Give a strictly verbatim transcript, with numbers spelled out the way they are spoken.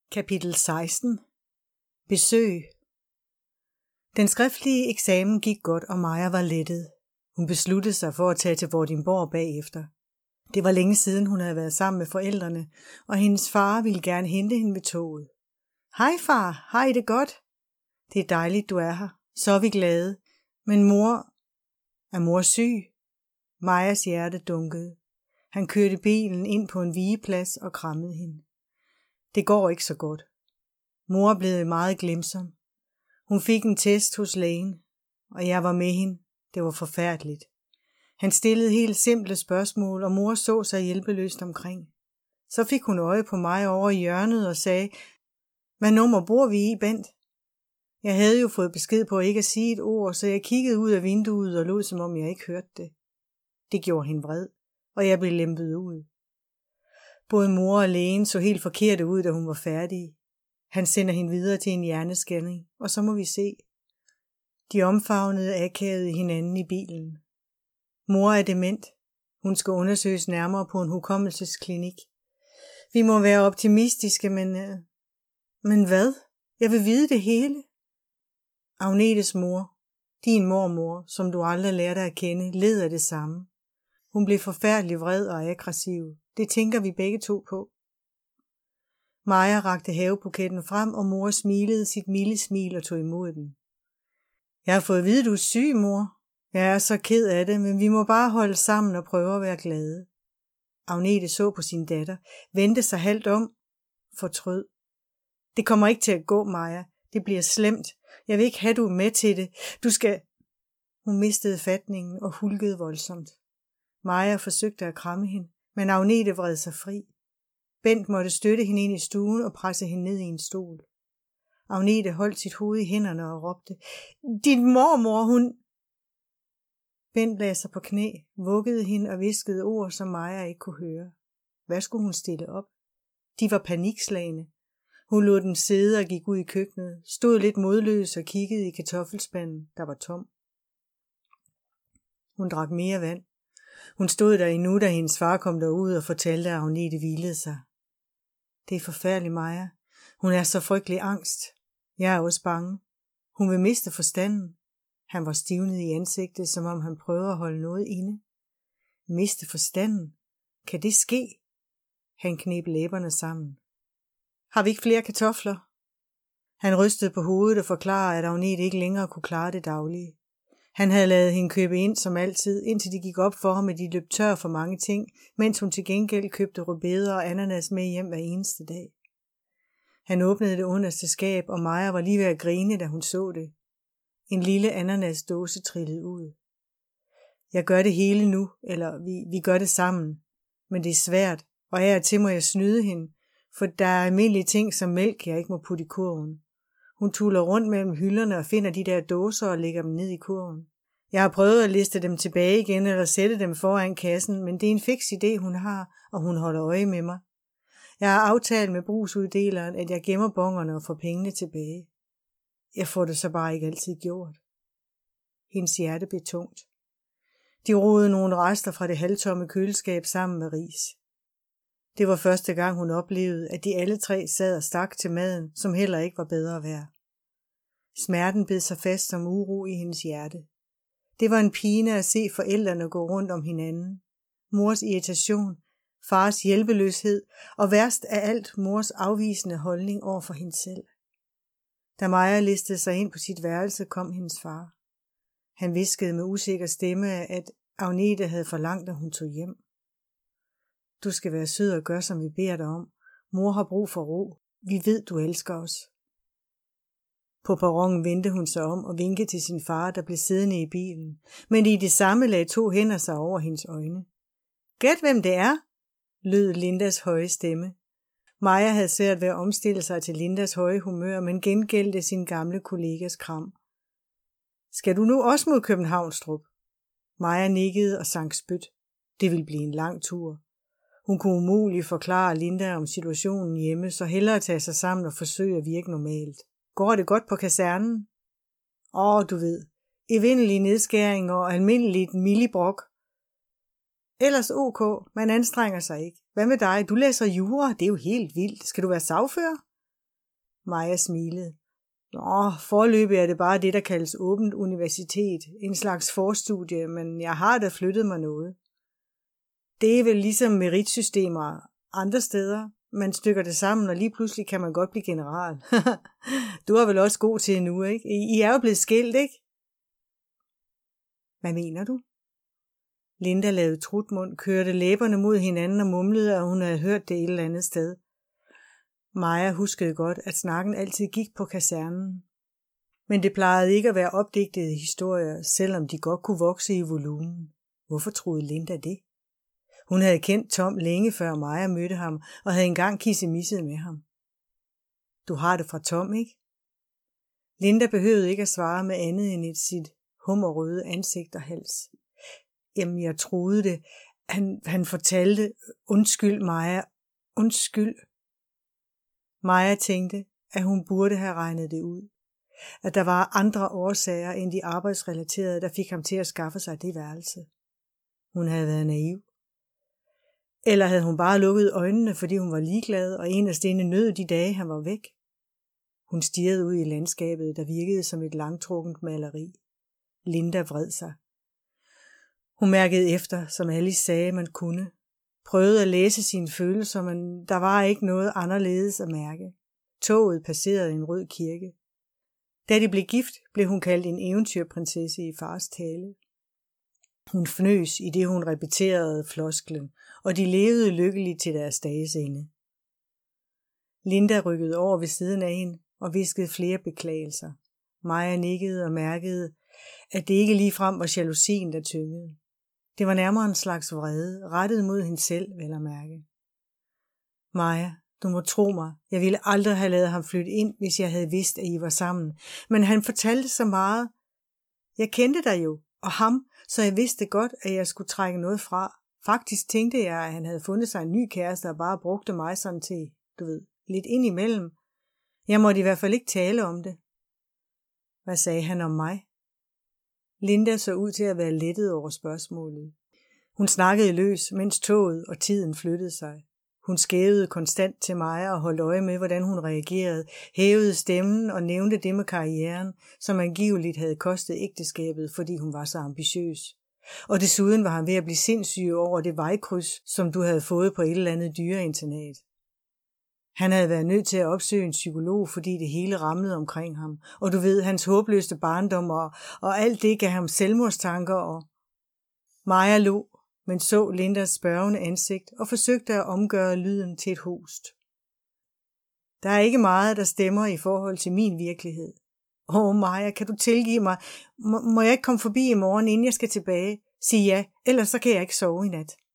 Kapitel seksten. Besøg. Den skriftlige eksamen gik godt, og Maja var lettet. Hun besluttede sig for at tage til Vordingborg bagefter. Det var længe siden, hun havde været sammen med forældrene, og hendes far ville gerne hente hende ved toget. Hej far, har I det godt? Det er dejligt, du er her. Så er vi glade. Men mor... Er mor syg? Majas hjerte dunkede. Han kørte bilen ind på en vigeplads og krammede hende. Det går ikke så godt. Mor er blevet meget glemsom. Hun fik en test hos lægen, og jeg var med hende. Det var forfærdeligt. Han stillede helt simple spørgsmål, og mor så sig hjælpeløst omkring. Så fik hun øje på mig over i hjørnet og sagde, hvad nummer bor vi i, Bent? Jeg havde jo fået besked på ikke at sige et ord, så jeg kiggede ud af vinduet og lod, som om jeg ikke hørte det. Det gjorde hende vred, og jeg blev lempet ud. Både mor og lægen så helt forkerte ud, da hun var færdig. Han sender hende videre til en hjernescanning, og så må vi se. De omfavnede akavede hinanden i bilen. Mor er dement. Hun skal undersøges nærmere på en hukommelsesklinik. Vi må være optimistiske, men... Øh... Men hvad? Jeg vil vide det hele. Agnetes mor, din mormor, som du aldrig lærte at kende, led af det samme. Hun blev forfærdelig vred og aggressiv. Det tænker vi begge to på. Maja rakte havebuketten frem, og mor smilede sit milde smil og tog imod den. Jeg har fået at vide, du er syg, mor. Jeg er så ked af det, men vi må bare holde sammen og prøve at være glade. Agnete så på sin datter, vendte sig halvt om, fortrød. Det kommer ikke til at gå, Maja. Det bliver slemt. Jeg vil ikke have, du er med til det. Du skal... Hun mistede fatningen og hulkede voldsomt. Maja forsøgte at kramme hende, men Agnete vred sig fri. Bent måtte støtte hende ind i stuen og presse hende ned i en stol. Agnete holdt sit hoved i hænderne og råbte, din mormor, hun... Bent lagde sig på knæ, vuggede hende og viskede ord, som Maja ikke kunne høre. Hvad skulle hun stille op? De var panikslagne. Hun lod dem sidde og gik ud i køkkenet, stod lidt modløs og kiggede i kartoffelspanden, der var tom. Hun drak mere vand. Hun stod der endnu, da hendes far kom derud og fortalte, at Agnete hvilede sig. Det er forfærdeligt, Maja. Hun er så frygtelig angst. Jeg er også bange. Hun vil miste forstanden. Han var stivnet i ansigtet, som om han prøvede at holde noget inde. Miste forstanden? Kan det ske? Han kneb læberne sammen. Har vi ikke flere kartofler? Han rystede på hovedet og forklarede, at Agnete ikke længere kunne klare det daglige. Han havde ladet hende købe ind som altid, indtil de gik op for ham, at de løb tør for mange ting, mens hun til gengæld købte rødbeder og ananas med hjem hver eneste dag. Han åbnede det underste skab, og Maja var lige ved at grine, da hun så det. En lille ananasdåse trillede ud. Jeg gør det hele nu, eller vi, vi gør det sammen, men det er svært, og af og til må jeg snyde hende, for der er almindelige ting som mælk, jeg ikke må putte i kurven. Hun tuller rundt mellem hylderne og finder de der dåser og lægger dem ned i kurven. Jeg har prøvet at liste dem tilbage igen eller sætte dem foran kassen, men det er en fiks idé, hun har, og hun holder øje med mig. Jeg har aftalt med brugsuddeleren, at jeg gemmer bongerne og får pengene tilbage. Jeg får det så bare ikke altid gjort. Hendes hjerte blev tungt. De rodede nogle rester fra det halvtomme køleskab sammen med ris. Det var første gang, hun oplevede, at de alle tre sad og stak til maden, som heller ikke var bedre værd. Smerten bed sig fast som uro i hendes hjerte. Det var en pine at se forældrene gå rundt om hinanden. Mors irritation, fars hjælpeløshed og værst af alt mors afvisende holdning over for hende selv. Da Maja listede sig ind på sit værelse, kom hendes far. Han hviskede med usikker stemme, at Agnete havde forlangt, at hun tog hjem. Du skal være sød og gøre, som vi beder dig om. Mor har brug for ro. Vi ved, du elsker os. På perronen vendte hun sig om og vinkede til sin far, der blev siddende i bilen. Men i det samme lagde to hænder sig over hendes øjne. Gæt hvem det er, lød Lindas høje stemme. Maja havde svært ved at omstille sig til Lindas høje humør, men gengældte sin gamle kollegas kram. Skal du nu også mod Københavnstrup? Maja nikkede og sank spyt. Det ville blive en lang tur. Hun kunne umuligt forklare Linda om situationen hjemme, så hellere tage sig sammen og forsøge at virke normalt. Går det godt på kasernen? Åh, du ved, evindelige nedskæringer og almindeligt millibrok. Ellers ok, man anstrenger sig ikke. Hvad med dig? Du læser jura, det er jo helt vildt. Skal du være sagfører? Maja smilede. Nå, foreløbig er det bare det, der kaldes åbent universitet. En slags forstudie, men jeg har da flyttet mig noget. Det er vel ligesom meritsystemer andre steder. Man stykker det sammen, og lige pludselig kan man godt blive general. Du er vel også god til nu, ikke? I er jo blevet skilt, ikke? Hvad mener du? Linda lavede trutmund, kørte læberne mod hinanden og mumlede, at hun havde hørt det et eller andet sted. Maja huskede godt, at snakken altid gik på kasernen. Men det plejede ikke at være opdigtede historier, selvom de godt kunne vokse i volumen. Hvorfor troede Linda det? Hun havde kendt Tom længe før Maja mødte ham, og havde engang kissemisset med ham. Du har det fra Tom, ikke? Linda behøvede ikke at svare med andet end et sit hummerrøde ansigt og hals. Jamen, jeg troede det. Han, han fortalte, undskyld Maja, undskyld. Maja tænkte, at hun burde have regnet det ud. At der var andre årsager end de arbejdsrelaterede, der fik ham til at skaffe sig det værelse. Hun havde været naiv. Eller havde hun bare lukket øjnene, fordi hun var ligeglad, og en af stene nød de dage, han var væk? Hun stirrede ud i landskabet, der virkede som et langtrukkent maleri. Linda vred sig. Hun mærkede efter, som Alice sagde, man kunne. Prøvede at læse sine følelser, men der var ikke noget anderledes at mærke. Toget passerede en rød kirke. Da de blev gift, blev hun kaldt en eventyrprinsesse i fars tale. Hun fnøs i det, hun repeterede flosklen, og de levede lykkeligt til deres dages ende. Linda rykkede over ved siden af hende og viskede flere beklagelser. Maja nikkede og mærkede, at det ikke ligefrem var jalousien, der tyngede. Det var nærmere en slags vrede, rettet mod hende selv, vel at mærke. Maja, du må tro mig, jeg ville aldrig have ladet ham flytte ind, hvis jeg havde vidst, at I var sammen. Men han fortalte så meget. Jeg kendte dig jo, og ham, så jeg vidste godt, at jeg skulle trække noget fra. Faktisk tænkte jeg, at han havde fundet sig en ny kæreste og bare brugte mig sådan til, du ved, lidt ind imellem. Jeg måtte i hvert fald ikke tale om det. Hvad sagde han om mig? Linda så ud til at være lettet over spørgsmålet. Hun snakkede løs, mens toget og tiden flyttede sig. Hun skævede konstant til Maja og holdt øje med, hvordan hun reagerede, hævede stemmen og nævnte det med karrieren, som angiveligt havde kostet ægteskabet, fordi hun var så ambitiøs. Og desuden var han ved at blive sindssyg over det vejkryds, som du havde fået på et eller andet dyreinternat. Han havde været nødt til at opsøge en psykolog, fordi det hele ramlede omkring ham. Og du ved, hans håbløste barndom og, og alt det gav ham selvmordstanker. Og Maja lå, men så Lindas spørgende ansigt og forsøgte at omgøre lyden til et host. Der er ikke meget, der stemmer i forhold til min virkelighed. Åh, Maja, kan du tilgive mig? Må, må jeg ikke komme forbi i morgen, inden jeg skal tilbage? Sig ja, ellers så kan jeg ikke sove i nat.